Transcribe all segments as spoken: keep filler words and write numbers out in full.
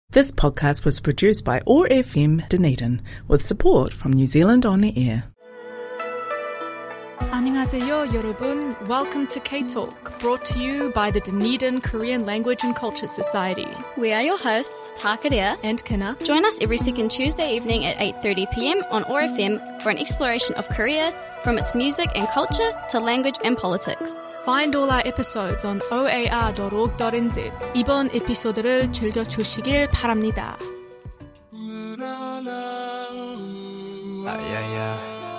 This podcast was produced by O A R F M Dunedin with support from New Zealand On Air. 안녕하세요, 여러분. Welcome to K-Talk, brought to you by the Dunedin Korean Language and Culture Society. We are your hosts, Takaria and Kina. Join us every second Tuesday evening at eight thirty p.m. on O A R F M for an exploration of Korea, from its music and culture to language and politics. Find all our episodes on o a r dot org dot n z. 이번 에피소드를 즐겨주시길 바랍니다. Uh, yeah, yeah.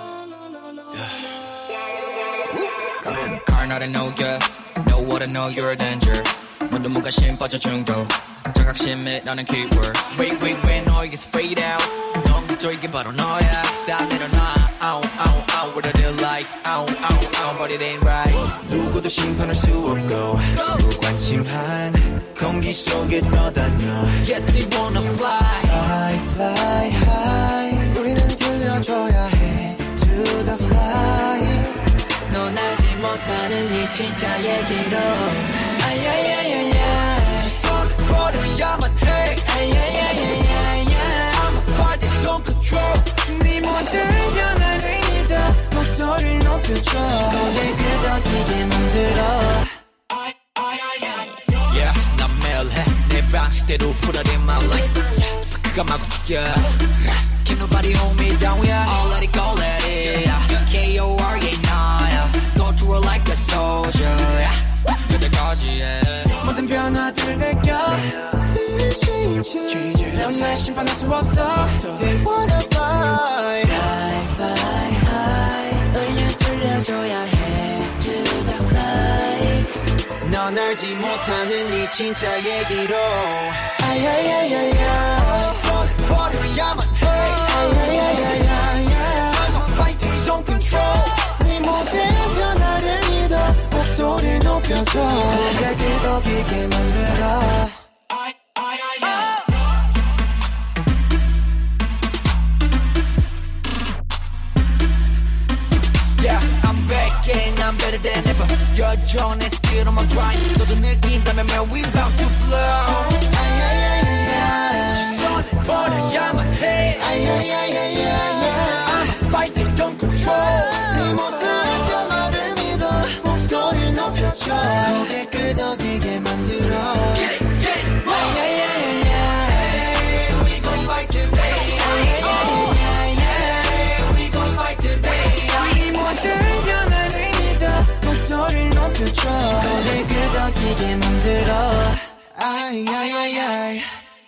yeah. Car not a no good. Know what I know, you're a danger. 모두 무관심 빠져 중독. 자각심에 나는 keyword. Wait, wait, wait, noise fade out. 넌 그저 이게 바로 너야. 다 내려놔. Ow, ow, ow, what I do like. Ow, ow, ow, but it ain't right. 누구도 심판할 수 없고 무관심한 공기 속에 떠다녀. Yet they wanna fly. Fly, fly high. 우리는 들려줘야 해. To the fly. 넌 알지 못하는 이 진짜 얘기로. 아야야야야. 시선을 버려야만 해. 아야야야야. I'm a party, don't control. 네 모든 변화를 믿어. 목소리를 높여줘. 고개 끄덕이게 만들어. Yeah, 난 매일 해. 내 방식대로 풀어낸 my life. Yeah, 스파크가 마구 튀겨. Can't nobody hold me down, yeah. Oh, let it go, let it. Yeah. K O R, yeah, nah, yeah. Go through it like a soldier, yeah. 그때까지, yeah. 모든 변화들을 느껴. 넌 날 심판할 수 없어. They wanna fly. Fly, fly high. 우리는 들려줘야 해. To the flight. 넌 알지 못하는 이 진짜 얘기로. 아야야야야. 시선을 버려야만 해. 아야야야야야. I'm a fighter, don't control. 네 모든 변화를 믿어. 목소리를 높여줘. 고개 끄덕이게 만들어. Yeah, I'm back and I'm better than ever. 여전히 still on my grind. 너도 느낀다면 man, we about to blow. 시선을 버려야만 해. I'm a fighter, don't control. 네 모든 변화를 믿어. 목소리를 높여줘. 고개 끄덕이게 만들어. Get it, get it, yeah. We gon' fight today. We gon' fight today. 네 모든 변화를 믿어. 목소리를 높여줘. 고개 끄덕이게 만들어. 아이아이아이.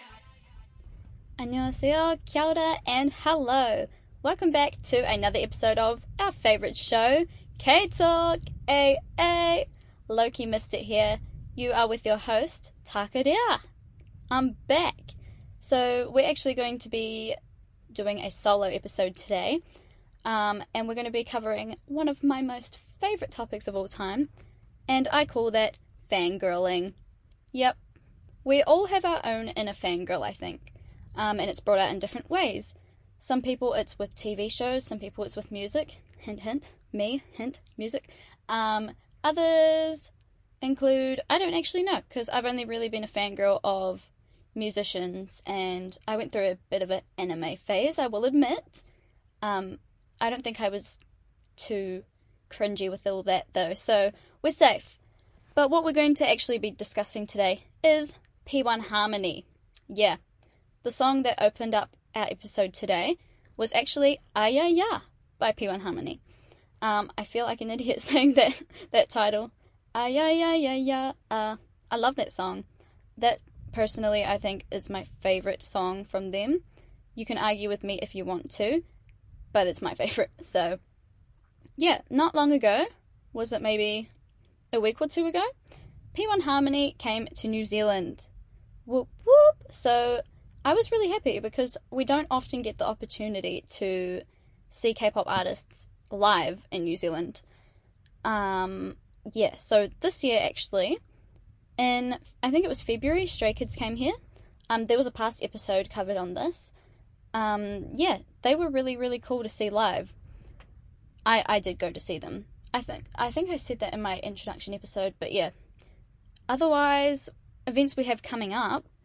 안녕하세요, kia ora, and hello. Welcome back to another episode of our favourite show, K-Talk. A A. Loki missed it here. You are with your host, Takaria. I'm back. So we're actually going to be doing a solo episode today. Um, and we're going to be covering one of my most favourite topics of all time. And I call that fangirling. Yep. We all have our own inner fangirl, I think. Um, and it's brought out in different ways. Some people it's with T V shows, some people it's with music. Hint, hint. Me, hint, music. Um, others include, I don't actually know, because I've only really been a fangirl of musicians, and I went through a bit of an anime phase, I will admit. Um, I don't think I was too cringy with all that, though, so we're safe. But what we're going to actually be discussing today is P one Harmony. Yeah, the song that opened up our episode today was actually Aya Ya by P one Harmony. Um, I feel like an idiot saying that that title. Aya Ya Ya Ya. Uh, I love that song. That, personally, I think is my favourite song from them. You can argue with me if you want to, but it's my favourite. So, yeah, not long ago, was it maybe a week or two ago? P one Harmony came to New Zealand. Whoop whoop. So I was really happy because we don't often get the opportunity to see K-pop artists live in New Zealand. Um, yeah, so this year actually, in I think it was February, Stray Kids came here. Um, there was a past episode covered on this. Um, yeah, they were really, really cool to see live. I, I did go to see them. I think I think I said that in my introduction episode, but yeah. Otherwise, events we have coming up,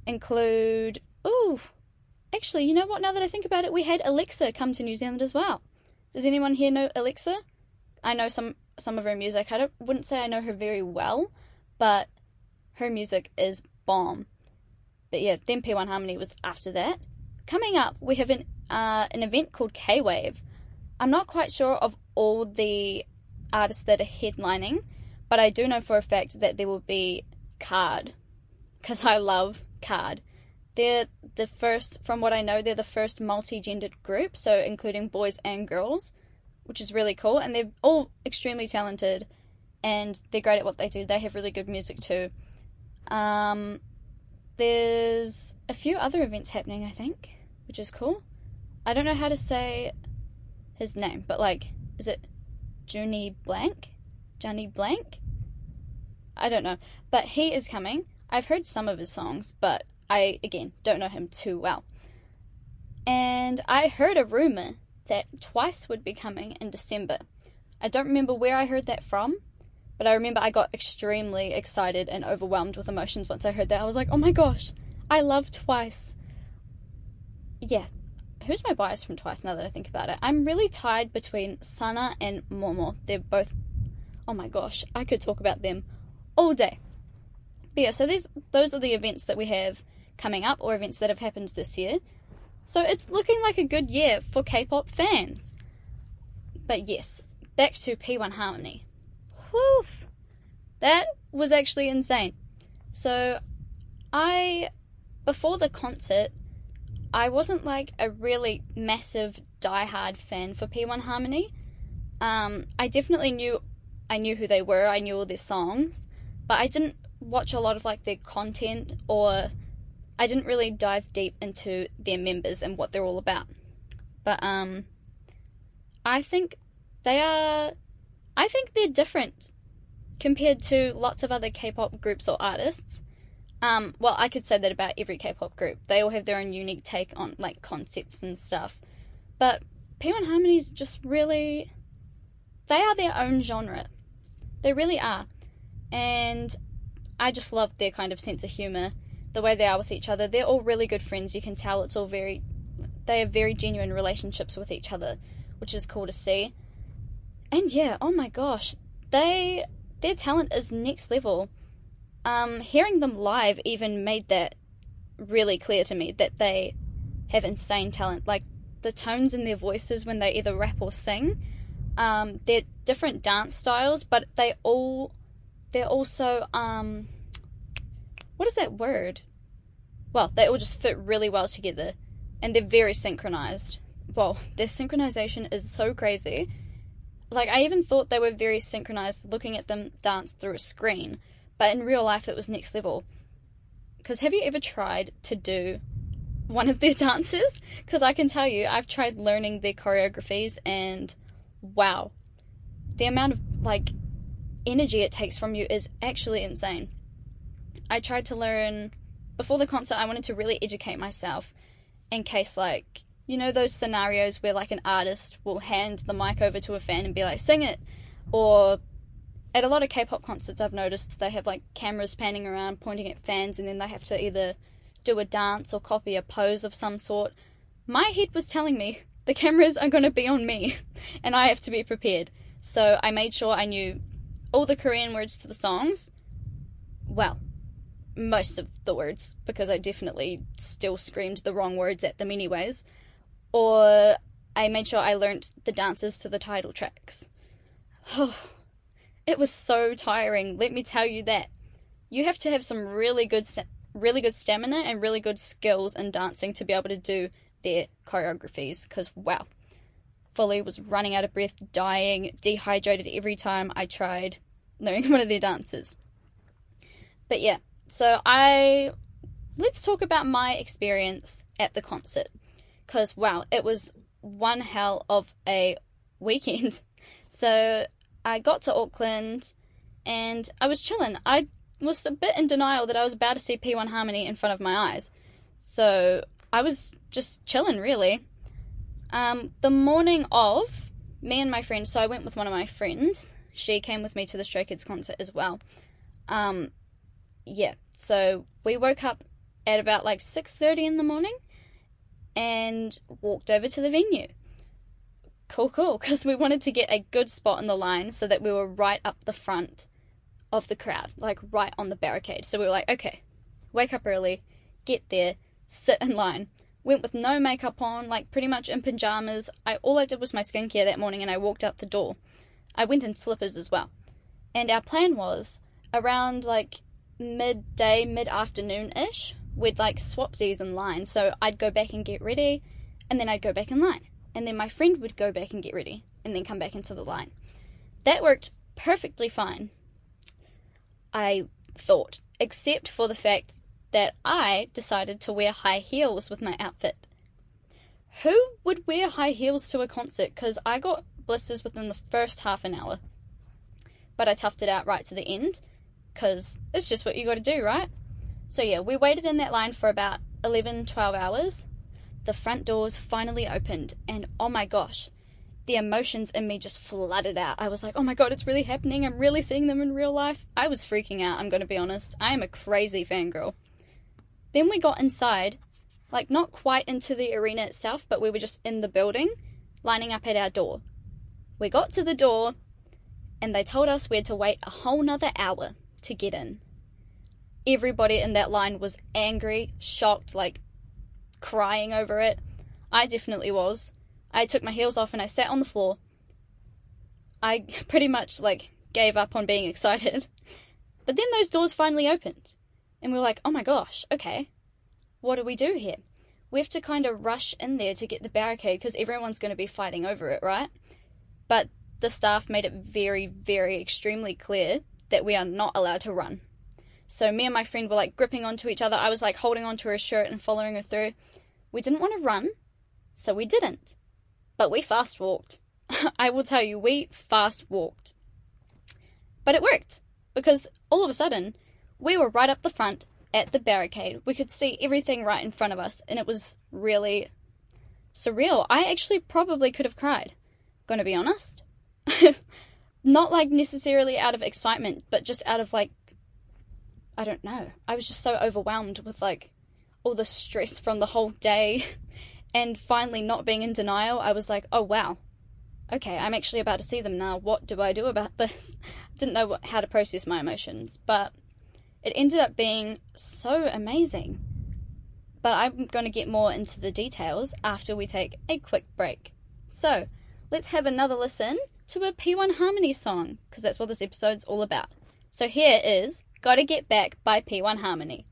include, ooh, actually, you know what, now that I think about it, we had Alexa come to New Zealand as well. Does anyone here know Alexa? I know some, some of her music. I don't, wouldn't say I know her very well, but her music is bomb. But yeah, then P one Harmony was after that. Coming up, we have an, uh, an event called K-Wave. I'm not quite sure of all the artists that are headlining, but I do know for a fact that there will be Card, because I love Card. They're the first, from what I know, they're the first multi-gendered group, so including boys and girls, which is really cool, and they're all extremely talented, and they're great at what they do. They have really good music too. Um, there's a few other events happening, I think, which is cool. I don't know how to say his name, but like, is it Junie Blank? Johnny Blank? I don't know, but he is coming. I've heard some of his songs, but I, again, don't know him too well. And I heard a rumour that Twice would be coming in December. I don't remember where I heard that from, but I remember I got extremely excited and overwhelmed with emotions once I heard that. I was like, oh my gosh, I love Twice. Yeah, who's my bias from Twice now that I think about it? I'm really tied between Sana and Momo. They're both, oh my gosh, I could talk about them all day. But yeah, so these, those are the events that we have coming up, or events that have happened this year. So it's looking like a good year for K-pop fans. But yes, back to P one Harmony. Whew, that was actually insane. So I, before the concert, I wasn't like a really massive diehard fan for P one Harmony. Um, I definitely knew, I knew who they were, I knew all their songs, but I didn't watch a lot of like their content, or I didn't really dive deep into their members and what they're all about. But um, I think they are, I think they're different compared to lots of other K-pop groups or artists. Um, well, I could say that about every K-pop group. They all have their own unique take on like concepts and stuff. But P one Harmony's just really, they are their own genre. They really are. And I just love their kind of sense of humour, the way they are with each other. They're all really good friends. You can tell it's all very, they have very genuine relationships with each other, which is cool to see. And yeah, oh my gosh, they, their talent is next level. Um, hearing them live even made that really clear to me, that they have insane talent. Like, the tones in their voices when they either rap or sing, um, they're different dance styles, but they all, they're also, um, what is that word? Well, they all just fit really well together, and they're very synchronized. Well, their synchronization is so crazy. Like, I even thought they were very synchronized looking at them dance through a screen, but in real life it was next level. Because have you ever tried to do one of their dances? Because I can tell you, I've tried learning their choreographies, and wow, the amount of like energy it takes from you is actually insane. I tried to learn, before the concert, I wanted to really educate myself in case, like, you know those scenarios where like an artist will hand the mic over to a fan and be like, sing it, or at a lot of K-pop concerts I've noticed they have like cameras panning around pointing at fans, and then they have to either do a dance or copy a pose of some sort. My head was telling me the cameras are going to be on me and I have to be prepared. So I made sure I knew all the Korean words to the songs. Well, most of the words, because I definitely still screamed the wrong words at them anyways. Or I made sure I learnt the dances to the title tracks. Oh, it was so tiring, let me tell you that. You have to have some really good really good stamina and really good skills in dancing to be able to do their choreographies, because wow, fully was running out of breath, dying, dehydrated every time I tried learning one of their dances. But yeah, so I let's talk about my experience at the concert, because wow, it was one hell of a weekend. So I got to Auckland and I was chilling. I was a bit in denial that I was about to see P one Harmony in front of my eyes. So I was just chilling, really. Um, the morning of, me and my friend, so I went with one of my friends. She came with me to the Stray Kids concert as well. Um, yeah, so we woke up at about like six thirty in the morning and walked over to the venue. Cool, cool, because we wanted to get a good spot in the line so that we were right up the front of the crowd, like right on the barricade. So we were like, okay, wake up early, get there, sit in line. Went with no makeup on, like pretty much in pajamas. I all I did was my skincare that morning and I walked out the door. I went in slippers as well. And our plan was around like midday, mid-afternoon-ish, we'd like swapsies in line. So I'd go back and get ready and then I'd go back in line. And then my friend would go back and get ready and then come back into the line. That worked perfectly fine, I thought, except for the fact that I decided to wear high heels with my outfit. Who would wear high heels to a concert? Because I got blisters within the first half an hour. But I toughed it out right to the end, because it's just what you got to do, right? So yeah, we waited in that line for about eleven, twelve hours. The front doors finally opened, and oh my gosh, the emotions in me just flooded out. I was like, oh my god, it's really happening. I'm really seeing them in real life. I was freaking out, I'm going to be honest. I am a crazy fangirl. Then we got inside, like not quite into the arena itself, but we were just in the building, lining up at our door. We got to the door, and they told us we had to wait a whole nother hour to get in. Everybody in that line was angry, shocked, like crying over it. I definitely was. I took my heels off and I sat on the floor. I pretty much like gave up on being excited. But then those doors finally opened. And we were like, oh my gosh, okay, what do we do here? We have to kind of rush in there to get the barricade because everyone's going to be fighting over it, right? But the staff made it very, very extremely clear that we are not allowed to run. So me and my friend were like gripping onto each other. I was like holding onto her shirt and following her through. We didn't want to run, so we didn't. But we fast walked. I will tell you, we fast walked. But it worked, because all of a sudden, we were right up the front at the barricade. We could see everything right in front of us, and it was really surreal. I actually probably could have cried, gonna be honest. Not like necessarily out of excitement, but just out of like, I don't know. I was just so overwhelmed with like all the stress from the whole day. And finally not being in denial, I was like, oh wow, okay, I'm actually about to see them now. What do I do about this? Didn't know what, how to process my emotions, but it ended up being so amazing. But I'm going to get more into the details after we take a quick break. So, let's have another listen to a P one Harmony song, because that's what this episode's all about. So here is Gotta Get Back by P one Harmony.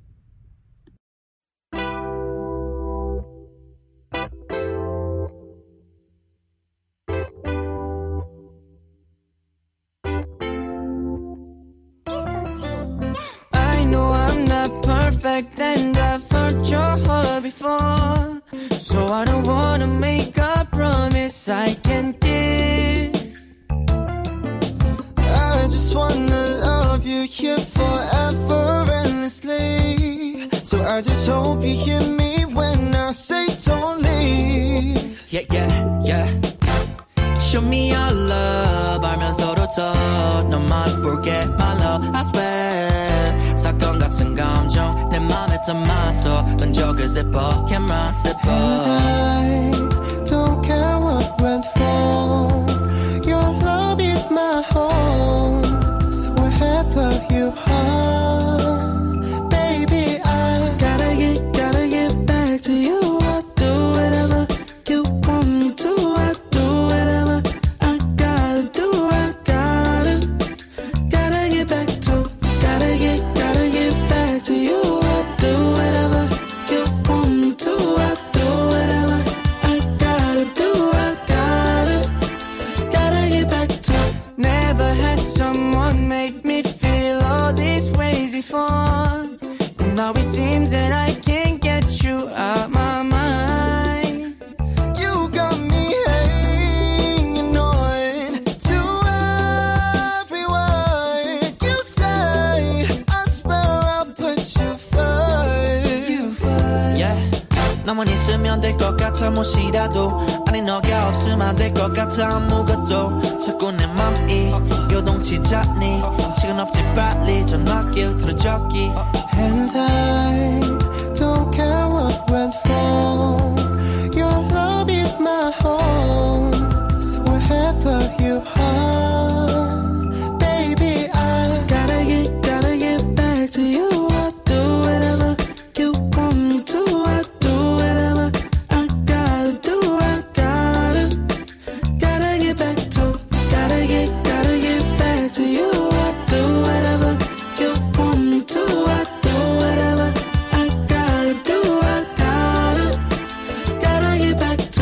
Perfect and I've hurt your heart before, so I don't wanna make a promise I can't give. I just wanna love you here forever endlessly, so I just hope you hear me when I say don't leave. Yeah, yeah, yeah. Show me your love 알면서도 더 너만 볼게 my love I swear 사건 같은 감정 내 맘에 담아서 던져 그 zipper camera zipper And I don't care what went wrong Your love is my home So wherever you are Baby I gotta get, gotta get back to you I'll do whatever you want me to I'll do whatever I gotta do I gotta, gotta get back to Gotta get, gotta get back to you I'll do whatever you want me to I'll do whatever I gotta do I gotta, gotta get back to Never had someone make me feel all these ways before But now it seems that I can't get you out my mind You got me hanging on to every word you say I swear I'll put you first You first Yeah 너만 있으면 될 것 같아 무시라도 아니 너가 없으면 안 될 것 같아 아무것도 자꾸 내 맘이 요동치자니 시간 없지 빨리 전화기 들어적기 And I don't care what went wrong Your love is my home So wherever you are Baby I gotta get, gotta get back to you I'll do whatever you want me to I'll do whatever I gotta do I gotta, gotta get back to Gotta get, gotta get back to you I'll do whatever you want me to I'll do whatever I gotta do I gotta, gotta get back to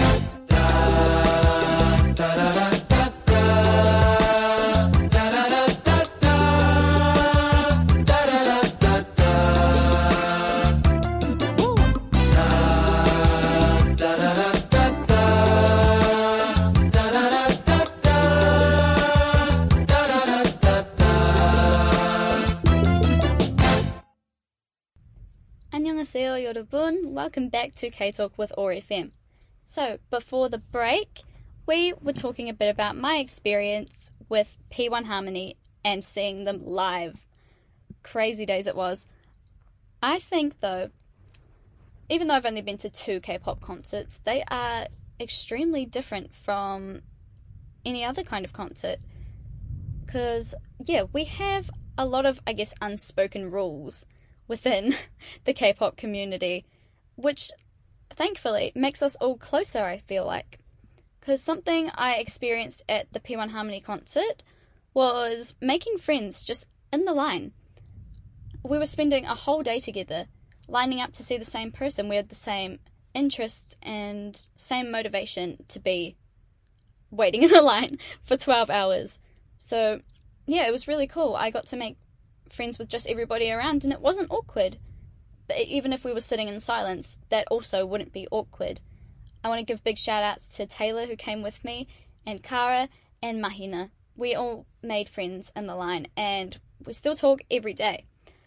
Annyeonghaseyo 여러분, welcome back to K-Talk with O R F M. So, before the break, we were talking a bit about my experience with P one Harmony and seeing them live. Crazy days it was. I think, though, even though I've only been to two K-pop concerts, they are extremely different from any other kind of concert. Because, yeah, we have a lot of, I guess, unspoken rules within the K-pop community, which thankfully makes us all closer, I feel like. Because something I experienced at the P one Harmony concert was making friends just in the line. We were spending a whole day together, lining up to see the same person. We had the same interests and same motivation to be waiting in a line for twelve hours. So, yeah, it was really cool. I got to make friends with just everybody around, and it wasn't awkward. But even if we were sitting in silence, that also wouldn't be awkward. I want to give big shout outs to Taylor, who came with me, and Kara and Mahina. We all made friends in the line, and we still talk every day.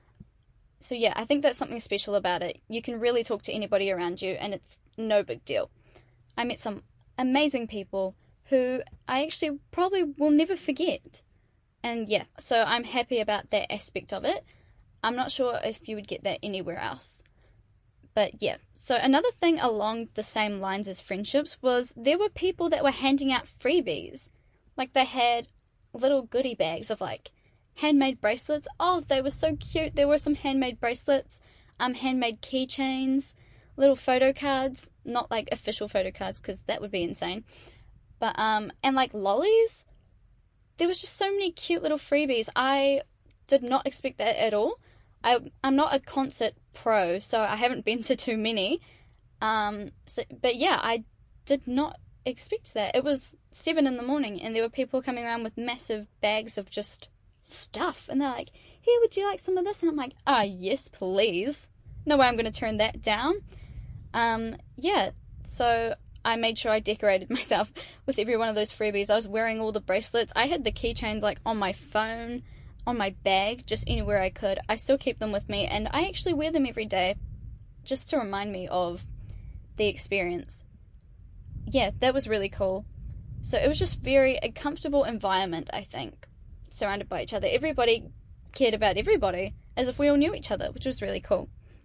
So yeah, I think that's something special about it. You can really talk to anybody around you, and it's no big deal. I met some amazing people who I actually probably will never forget. And yeah, so I'm happy about that aspect of it. I'm not sure if you would get that anywhere else. But yeah, so another thing along the same lines as friendships was there were people that were handing out freebies. Like they had little goodie bags of like handmade bracelets. Oh, they were so cute. There were some handmade bracelets, um, handmade keychains, little photo cards. Not like official photo cards because that would be insane. But, um, and like lollies. There was just so many cute little freebies. I did not expect that at all. I, I'm not a concert pro, so I haven't been to too many. Um, so, but yeah, I did not expect that. It was seven in the morning, and there were people coming around with massive bags of just stuff. And they're like, here, would you like some of this? And I'm like, ah, yes, please. No way I'm going to turn that down. Um, yeah, so I made sure I decorated myself with every one of those freebies. I was wearing all the bracelets. I had the keychains like on my phone, on my bag, just anywhere I could. I still keep them with me, and I actually wear them every day just to remind me of the experience. Yeah, that was really cool. So it was just very a comfortable environment, I think, surrounded by each other. Everybody cared about everybody as if we all knew each other, which was really cool.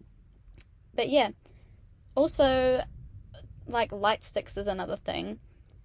But yeah, also, like, light sticks is another thing.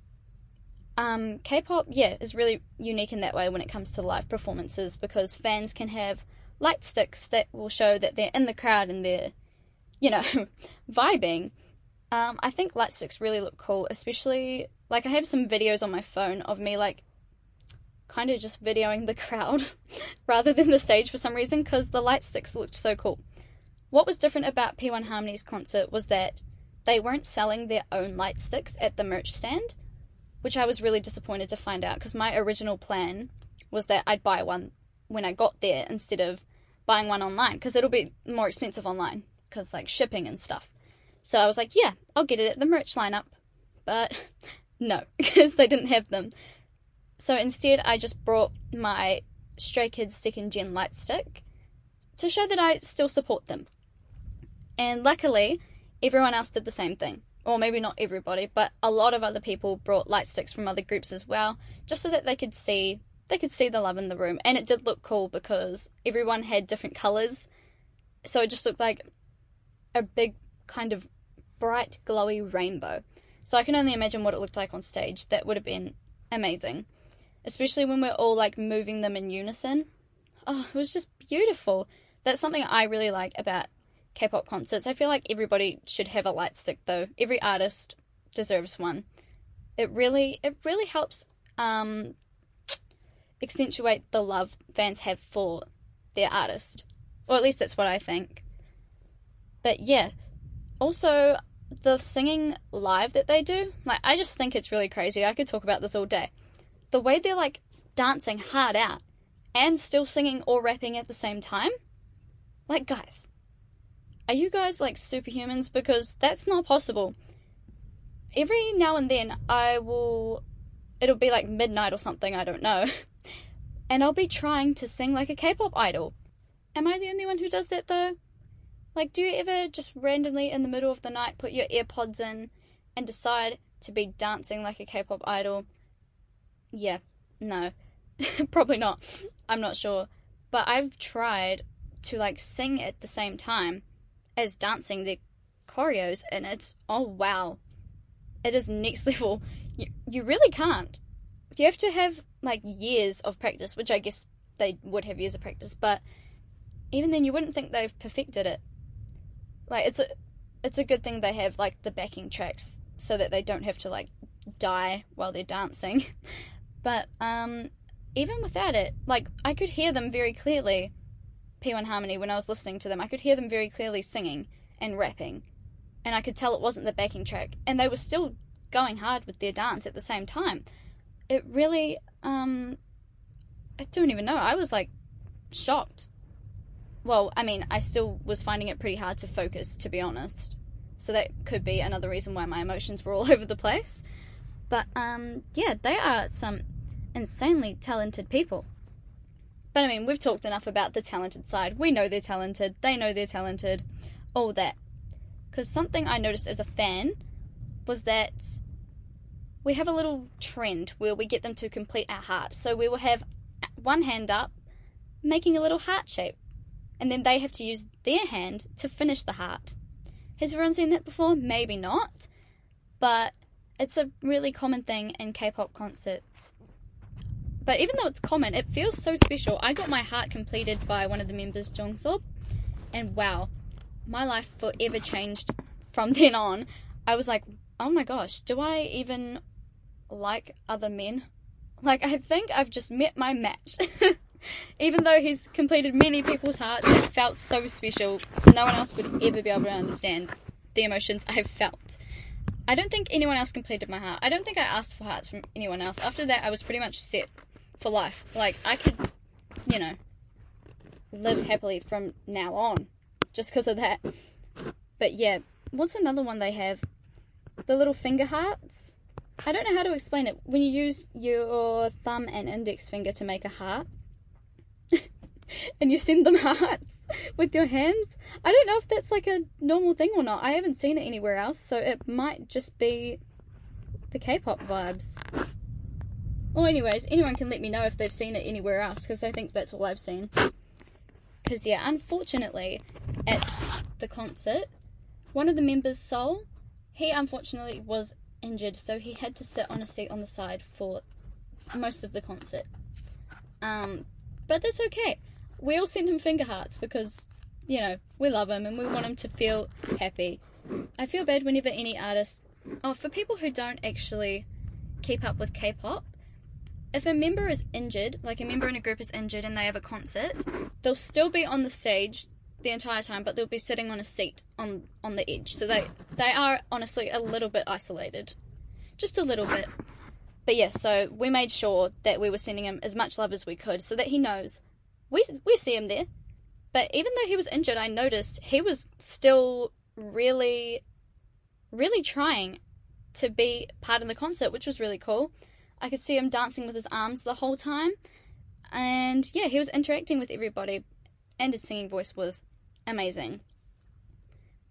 Um, K-pop, yeah, is really unique in that way when it comes to live performances, because fans can have light sticks that will show that they're in the crowd and they're, you know, vibing. Um, I think light sticks really look cool, especially, like, I have some videos on my phone of me, like, kind of just videoing the crowd rather than the stage for some reason, because the light sticks looked so cool. What was different about P one Harmony's concert was that they weren't selling their own light sticks at the merch stand, which I was really disappointed to find out, because my original plan was that I'd buy one when I got there instead of buying one online, because it'll be more expensive online, because, like, shipping and stuff. So I was like, yeah, I'll get it at the merch lineup. But no, because they didn't have them. So instead, I just brought my Stray Kids Second Gen light stick to show that I still support them. And luckily, everyone else did the same thing. Or maybe not everybody, but a lot of other people brought light sticks from other groups as well, just so that they could see they could see the love in the room. And it did look cool because everyone had different colours, so it just looked like a big kind of bright, glowy rainbow. So I can only imagine what it looked like on stage. That would have been amazing, especially when we're all like moving them in unison. Oh, it was just beautiful. That's something I really like about K-pop concerts. I feel like everybody should have a light stick though. Every artist deserves one. It really, it really helps um, accentuate the love fans have for their artist. Or at least that's what I think. But yeah, also the singing live that they do, like I just think it's really crazy. I could talk about this all day. The way they're like dancing hard out and still singing or rapping at the same time. Like, guys, are you guys like superhumans? Because that's not possible. Every now and then I will, it'll be like midnight or something, I don't know, and I'll be trying to sing like a K-pop idol. Am I the only one who does that though? Like, do you ever just randomly in the middle of the night put your AirPods in and decide to be dancing like a K-pop idol? Yeah, no, probably not. I'm not sure. But I've tried to like sing at the same time as dancing the choreos, and it's, oh wow, it is next level. You, you really can't. You have to have like years of practice, which I guess they would have years of practice, but even then you wouldn't think they've perfected it. Like, it's a it's a good thing they have like the backing tracks so that they don't have to like die while they're dancing. But um even without it, like, I could hear them very clearly, P one Harmony, when I was listening to them. I could hear them very clearly singing and rapping, and I could tell it wasn't the backing track, and they were still going hard with their dance at the same time. It really, um, I don't even know, I was like shocked. Well, I mean, I still was finding it pretty hard to focus, to be honest, so that could be another reason why my emotions were all over the place. But um, yeah, they are some insanely talented people. But I mean, we've talked enough about the talented side. We know they're talented, they know they're talented, all that. Because something I noticed as a fan was that we have a little trend where we get them to complete our heart. So we will have one hand up, making a little heart shape, and then they have to use their hand to finish the heart. Has everyone seen that before? Maybe not, but it's a really common thing in K-pop concerts. But even though it's common, it feels so special. I got my heart completed by one of the members, Jongseop, and wow, my life forever changed from then on. I was like, oh my gosh, do I even like other men? Like, I think I've just met my match. Even though he's completed many people's hearts, it felt so special. No one else would ever be able to understand the emotions I've felt. I don't think anyone else completed my heart. I don't think I asked for hearts from anyone else. After that, I was pretty much set for life. Like, I could, you know, live happily from now on, just because of that. But yeah, what's another one they have? The little finger hearts? I don't know how to explain it. When you use your thumb and index finger to make a heart, and you send them hearts with your hands. I don't know if that's like a normal thing or not. I haven't seen it anywhere else, so it might just be the K-pop vibes. Well, anyways, anyone can let me know if they've seen it anywhere else, because I think that's all I've seen. Because, yeah, unfortunately, at the concert, one of the members, Sol, he unfortunately was injured, so he had to sit on a seat on the side for most of the concert. Um, but that's okay. We all send him finger hearts because, you know, we love him and we want him to feel happy. I feel bad whenever any artist... Oh, for people who don't actually keep up with K-pop, if a member is injured, like a member in a group is injured and they have a concert, they'll still be on the stage the entire time, but they'll be sitting on a seat on, on the edge. So they, they are honestly a little bit isolated. Just a little bit. But yeah, so we made sure that we were sending him as much love as we could so that he knows we we see him there. But even though he was injured, I noticed he was still really, really trying to be part of the concert, which was really cool. I could see him dancing with his arms the whole time. And yeah, he was interacting with everybody. And his singing voice was amazing.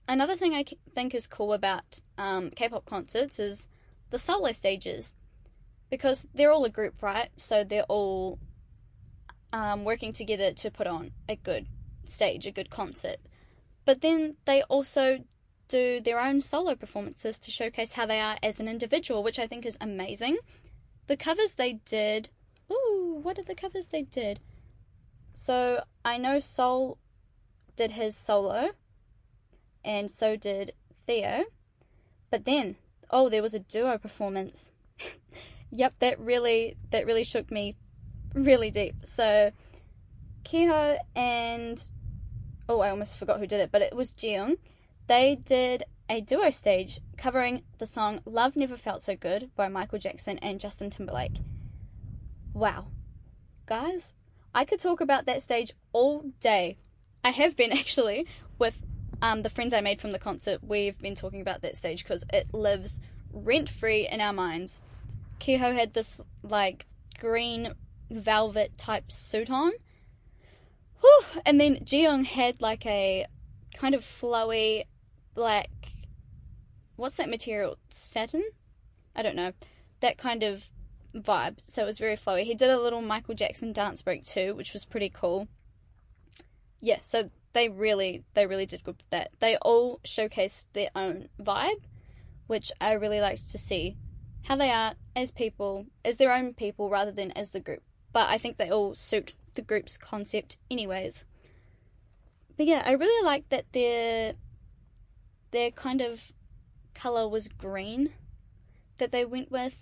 another thing I think is cool about um, K-pop concerts is the solo stages, because they're all a group, right? So they're all um, working together to put on a good stage, a good concert. But then they also do their own solo performances to showcase how they are as an individual, which I think is amazing. The covers they did... Ooh, what are the covers they did? So I know Sol did his solo, and so did Theo. But then, oh, there was a duo performance. Yep, that really that really shook me really deep. So Kiho and... Oh, I almost forgot who did it, but it was Jiyoung. They did a duo stage covering the song Love Never Felt So Good by Michael Jackson and Justin Timberlake. Wow. Guys, I could talk about that stage all day. I have been, actually, with um, the friends I made from the concert. We've been talking about that stage because it lives rent-free in our minds. Kiho had this, like, green velvet type suit on. Whew. And then Jiyoung had, like, a kind of flowy, black... What's that material? Satin? I don't know. That kind of vibe. So it was very flowy. He did a little Michael Jackson dance break too, which was pretty cool. Yeah, so they really, they really did good with that. They all showcased their own vibe, which I really liked to see. How they are as people, as their own people rather than as the group. But I think they all suit the group's concept anyways. But yeah, I really like that their, their kind of colour was green that they went with.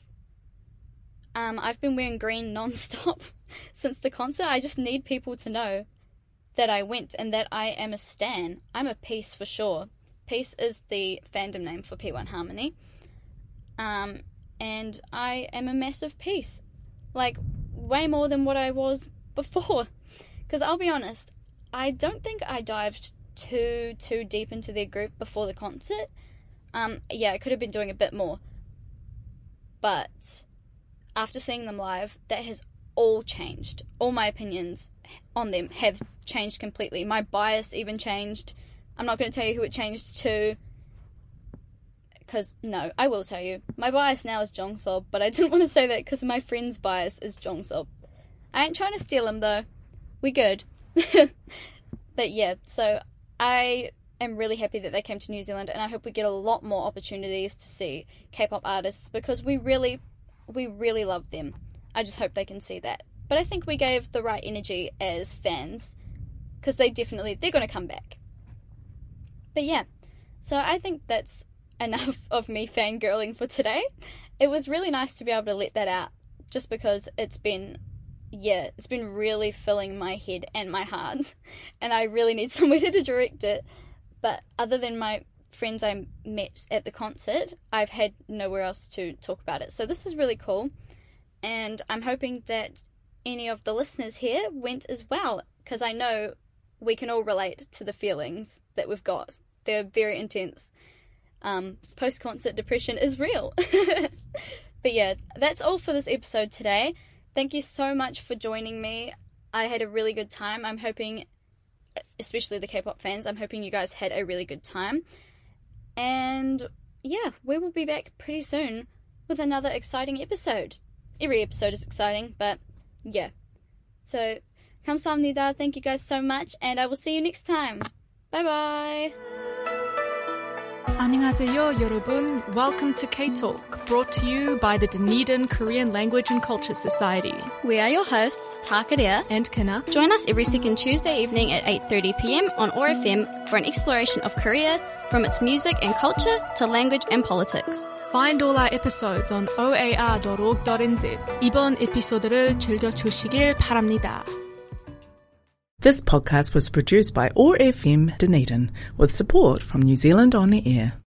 Um, I've been wearing green non-stop since the concert. I just need people to know that I went and that I am a stan. I'm a Peace for sure. Peace is the fandom name for P one Harmony. Um, and I am a massive Peace. Like, way more than what I was before. Because I'll be honest, I don't think I dived too, too deep into their group before the concert. Um, yeah, I could have been doing a bit more. But after seeing them live, that has all changed. All my opinions on them have changed completely. My bias even changed. I'm not going to tell you who it changed to, because, no, I will tell you. My bias now is Jongseob, but I didn't want to say that because my friend's bias is Jongseob. I ain't trying to steal him, though. We good. But yeah, so I am really happy that they came to New Zealand, and I hope we get a lot more opportunities to see K-pop artists, because we really, we really love them. I just hope they can see that. But I think we gave the right energy as fans, because they definitely, they're going to come back. But yeah, so I think that's enough of me fangirling for today. It was really nice to be able to let that out, just because it's been, yeah, it's been really filling my head and my heart, and I really need somewhere to direct it. But other than my friends I met at the concert, I've had nowhere else to talk about it. So this is really cool, and I'm hoping that any of the listeners here went as well, because I know we can all relate to the feelings that we've got. They're very intense. Um, post-concert depression is real. But yeah, that's all for this episode today. Thank you so much for joining me. I had a really good time. I'm hoping, especially the K-pop fans, I'm hoping you guys had a really good time. And yeah, we will be back pretty soon with another exciting episode. Every episode is exciting, but yeah. So, 감사합니다. Thank you guys so much, and I will see you next time. Bye bye. 안녕하세요, 여러분. Welcome to K-Talk, brought to you by the Dunedin Korean Language and Culture Society. We are your hosts, Takaria and Kina. Join us every second Tuesday evening at eight thirty p.m. on O R F M for an exploration of Korea, from its music and culture to language and politics. Find all our episodes on o a r dot org dot n z. 이번 에피소드를 즐겨주시길 바랍니다. This podcast was produced by O R F M Dunedin with support from New Zealand On the Air.